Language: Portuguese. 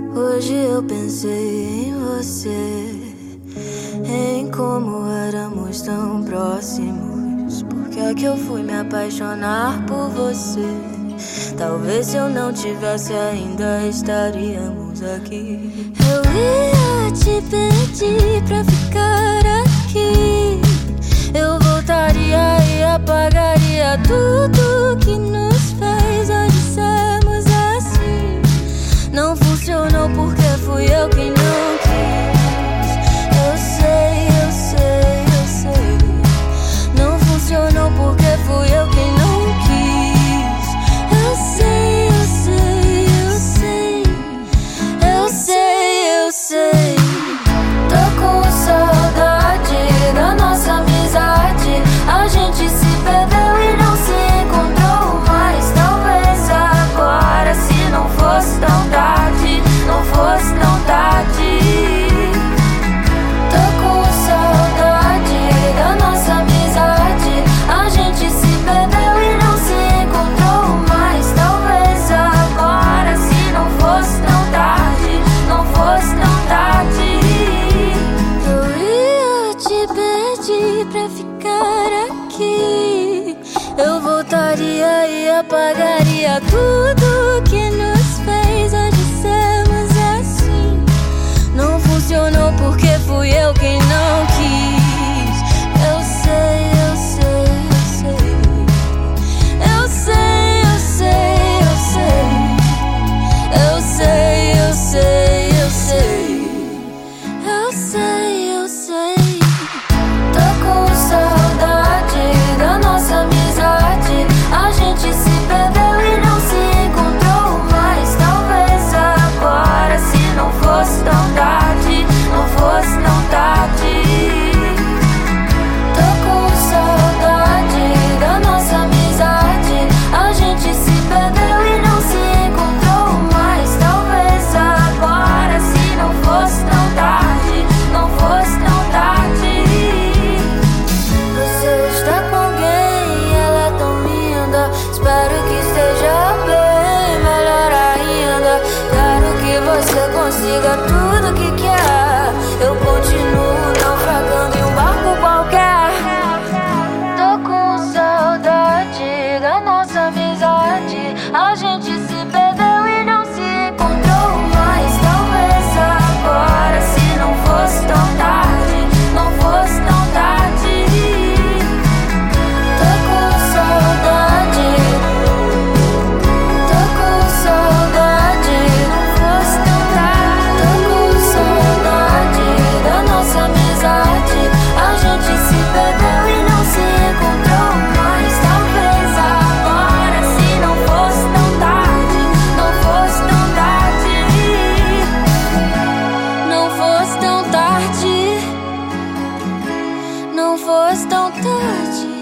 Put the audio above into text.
Hoje eu pensei em você, em como éramos tão próximos. Por que é que eu fui me apaixonar por você? Talvez se eu não tivesse ainda estaríamos aqui. Eu ia te pedir pra ficar aqui. Eu voltaria e apagaria tudo que nos fez hoje sermos assim. Não funcionou porque fui eu quem não quis. Eu sei, eu sei, eu sei. Não funcionou porque fui eu quem não quis. Eu sei, eu sei, eu sei. Eu sei, eu sei. Tô com saudade da nossa amizade. A gente se perdeu e não se encontrou mais. Talvez agora, se não fosse tão tarde, não fosse tão tarde. Tô com saudade da nossa amizade. A gente se perdeu e não se encontrou mais. Talvez agora, se não fosse tão tarde, não fosse tão tarde. Eu ia te pedir pra ficar aqui. Eu voltaria e apagaria tudo que nos fez hoje sermos assim. Não funcionou porque fui eu quem não quis. Eu sei, eu sei, eu sei. Eu sei, eu sei, eu sei. Eu sei, eu sei, eu sei. Eu sei, eu sei. Tô com saudade da nossa amizade. A gente se perdeu e não se encontrou mais. Talvez agora, se não fosse tão tarde, não fosse tão tarde. Tô com saudade da nossa amizade. A gente se perdeu e não se encontrou mais. Talvez agora, se não fosse tão tarde, não fosse tão tarde. Você está com alguém, ela é tão linda. Espero que esteja bem, melhor ainda. Quero que você consiga tudo que quer. Eu continuo naufragando em um barco qualquer. Tô com saudade da nossa amizade. A gente se perdeu e não se encontrou mais. Talvez agora, se não fosse tão tarde, não fosse tão tarde. Tô com saudade. Tô com saudade. Não fosse tão tarde. Tô com saudade da nossa amizade. A gente se perdeu e não se encontrou mais. Talvez agora, se não fosse tão tarde, não fosse tão tarde. Não fosse tão tarde. Não fosse tão tarde.